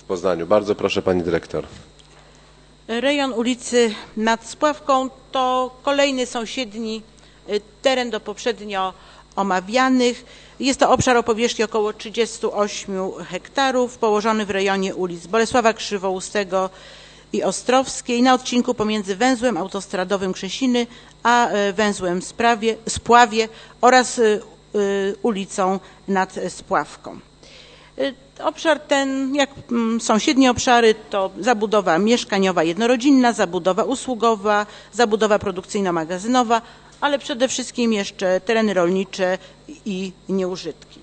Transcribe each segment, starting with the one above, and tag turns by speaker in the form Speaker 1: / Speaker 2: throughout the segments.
Speaker 1: Poznaniu. Bardzo proszę pani dyrektor.
Speaker 2: Rejon ulicy nad Spławką to kolejny sąsiedni teren do poprzednio omawianych. Jest to obszar o powierzchni około 38 hektarów, położony w rejonie ulic Bolesława Krzywoustego i Ostrowskiej na odcinku pomiędzy węzłem autostradowym Krzesiny a węzłem Spławie oraz ulicą nad Spławką. Obszar ten, jak sąsiednie obszary, to zabudowa mieszkaniowa jednorodzinna, zabudowa usługowa, zabudowa produkcyjno-magazynowa, ale przede wszystkim jeszcze tereny rolnicze i nieużytki.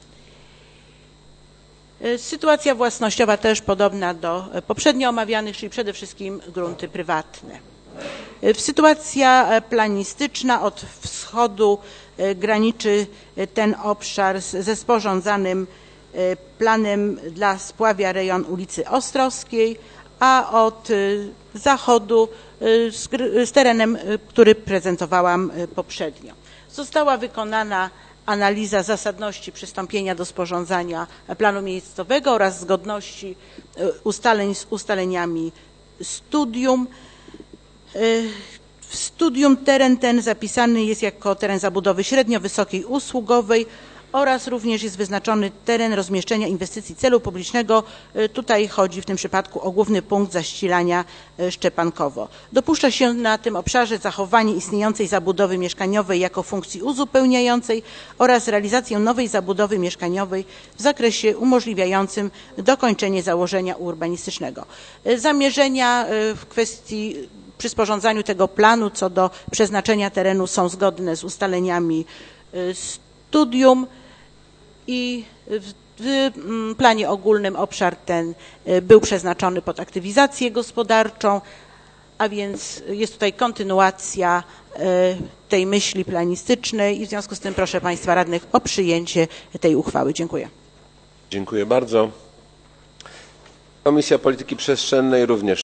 Speaker 2: Sytuacja własnościowa też podobna do poprzednio omawianych, czyli przede wszystkim grunty prywatne. Sytuacja planistyczna: od wschodu graniczy ten obszar ze sporządzanym planem dla Spławia rejon ulicy Ostrowskiej, a od zachodu z terenem, który prezentowałam poprzednio. Została wykonana analiza zasadności przystąpienia do sporządzania planu miejscowego oraz zgodności ustaleń z ustaleniami studium. W studium teren ten zapisany jest jako teren zabudowy średnio wysokiej usługowej oraz również jest wyznaczony teren rozmieszczenia inwestycji celu publicznego. Tutaj chodzi w tym przypadku o główny punkt zaścilania Szczepankowo. Dopuszcza się na tym obszarze zachowanie istniejącej zabudowy mieszkaniowej jako funkcji uzupełniającej oraz realizację nowej zabudowy mieszkaniowej w zakresie umożliwiającym dokończenie założenia urbanistycznego. Zamierzenia w kwestii przy sporządzaniu tego planu co do przeznaczenia terenu są zgodne z ustaleniami studium i w planie ogólnym obszar ten był przeznaczony pod aktywizację gospodarczą, a więc jest tutaj kontynuacja tej myśli planistycznej i w związku z tym proszę Państwa radnych o przyjęcie tej uchwały. Dziękuję.
Speaker 1: Dziękuję bardzo. Komisja Polityki Przestrzennej również